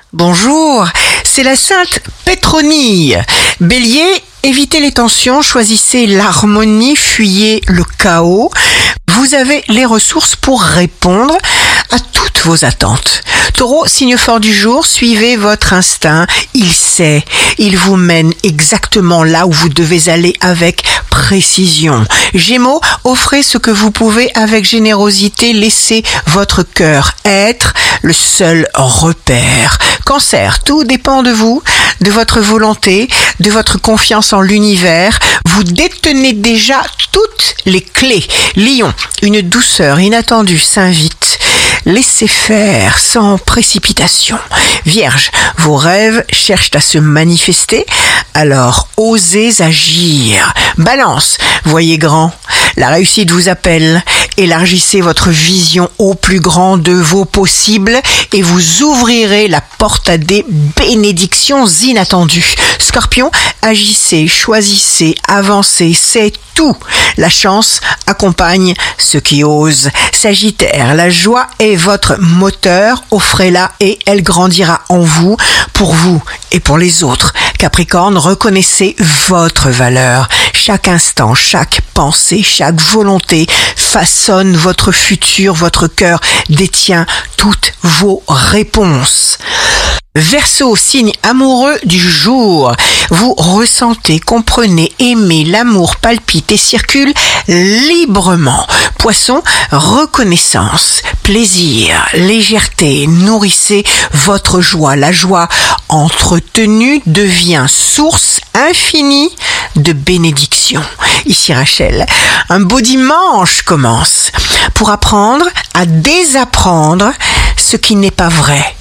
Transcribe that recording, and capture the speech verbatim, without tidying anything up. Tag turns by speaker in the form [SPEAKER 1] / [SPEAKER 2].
[SPEAKER 1] Bonjour, c'est la sainte Pétronille. Bélier, évitez les tensions, choisissez l'harmonie, fuyez le chaos. Vous avez les ressources pour répondre à toutes vos attentes. Taureau, signe fort du jour, suivez votre instinct. Il sait, il vous mène exactement là où vous devez aller avec précision. Gémeaux, offrez ce que vous pouvez avec générosité, laissez votre cœur être le seul repère. Cancer, tout dépend de vous, de votre volonté, de votre confiance en l'univers. Vous détenez déjà toutes les clés. Lion, une douceur inattendue s'invite. Laissez faire sans précipitation. Vierge, vos rêves cherchent à se manifester, alors osez agir. Balance, voyez grand, la réussite vous appelle. Élargissez votre vision au plus grand de vos possibles et vous ouvrirez la porte à des bénédictions inattendues. Scorpion, agissez, choisissez, avancez, c'est tout. La chance accompagne ceux qui osent. Sagittaire, la joie est votre moteur, offrez-la et elle grandira en vous, pour vous et pour les autres. Capricorne, reconnaissez votre valeur. Chaque instant, chaque pensée, chaque volonté façonne votre futur, votre cœur détient toutes vos réponses. Verseau, signe amoureux du jour. Vous ressentez, comprenez, aimez, l'amour palpite et circule librement. Poisson, reconnaissance, plaisir, légèreté, nourrissez votre joie. La joie entretenue devient source infinie de bénédictions. Ici Rachel, un beau dimanche commence pour apprendre à désapprendre ce qui n'est pas vrai.